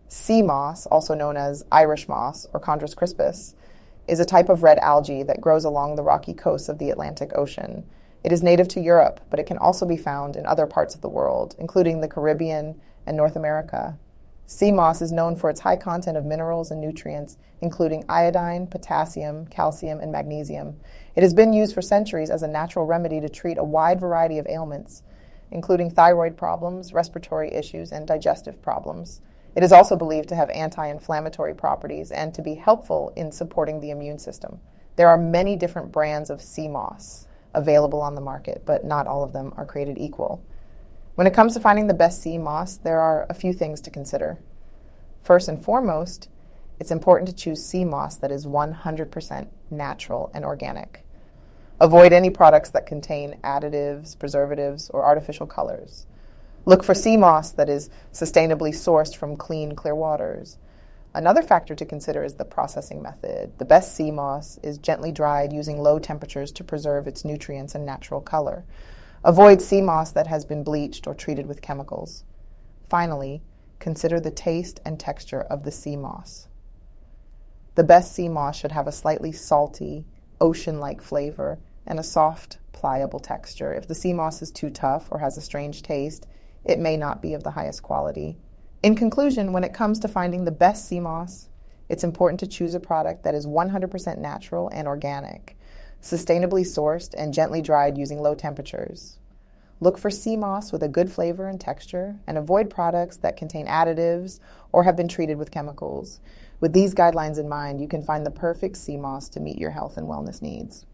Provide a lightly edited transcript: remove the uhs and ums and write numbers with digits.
Sea moss, also known as Irish moss or Chondrus crispus, is a type of red algae that grows along the rocky coasts of the Atlantic Ocean. It is native to Europe, but it can also be found in other parts of the world, including the Caribbean and North America. Sea moss is known for its high content of minerals and nutrients, including iodine, potassium, calcium, and magnesium. It has been used for centuries as a natural remedy to treat a wide variety of ailments, including thyroid problems, respiratory issues, and digestive problems. It is also believed to have anti-inflammatory properties and to be helpful in supporting the immune system. There are many different brands of sea moss available on the market, but not all of them are created equal. When it comes to finding the best sea moss, there are a few things to consider. First and foremost, it's important to choose sea moss that is 100% natural and organic. Avoid any products that contain additives, preservatives, or artificial colors. Look for sea moss that is sustainably sourced from clean, clear waters. Another factor to consider is the processing method. The best sea moss is gently dried using low temperatures to preserve its nutrients and natural color. Avoid sea moss that has been bleached or treated with chemicals. Finally, consider the taste and texture of the sea moss. The best sea moss should have a slightly salty, ocean-like flavor and a soft, pliable texture. If the sea moss is too tough or has a strange taste, it may not be of the highest quality. In conclusion, when it comes to finding the best sea moss, it's important to choose a product that is 100% natural and organic, sustainably sourced and gently dried using low temperatures. Look for sea moss with a good flavor and texture, and avoid products that contain additives or have been treated with chemicals. With these guidelines in mind, you can find the perfect sea moss to meet your health and wellness needs.